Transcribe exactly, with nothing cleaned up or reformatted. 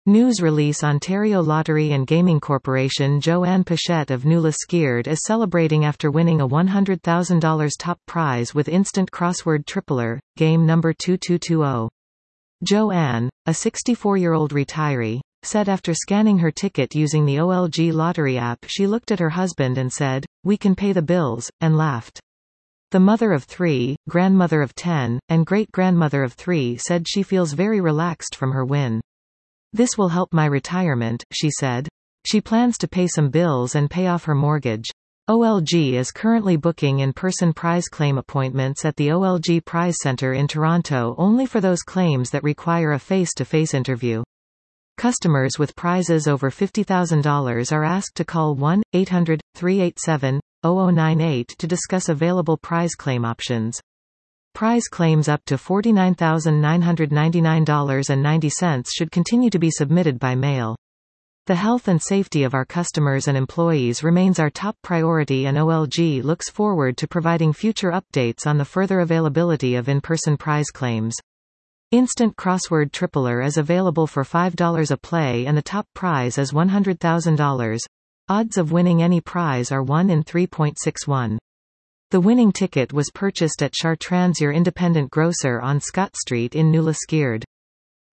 News release: Ontario Lottery and Gaming Corporation Joanne Pichette of New-Liskeard is celebrating after winning a one hundred thousand dollars top prize with instant crossword tripler, game number two two two zero. Joanne, a sixty-four-year-old retiree, said after scanning her ticket using the O L G Lottery app she looked at her husband and said, "We can pay the bills," and laughed. The mother of three, grandmother of ten, and great-grandmother of three said she feels very relaxed from her win. "This will help my retirement," she said. She plans to pay some bills and pay off her mortgage. O L G is currently booking in-person prize claim appointments at the O L G Prize Centre in Toronto only for those claims that require a face-to-face interview. Customers with prizes over fifty thousand dollars are asked to call one eight hundred, three eight seven, zero zero nine eight to discuss available prize claim options. Prize claims up to forty-nine thousand nine hundred ninety-nine dollars and ninety cents should continue to be submitted by mail. The health and safety of our customers and employees remains our top priority, and O L G looks forward to providing future updates on the further availability of in-person prize claims. Instant Crossword Tripler is available for five dollars a play and the top prize is one hundred thousand dollars. Odds of winning any prize are one in three point six one. The winning ticket was purchased at Chartrand, your independent grocer on Scott Street in New-Liskeard.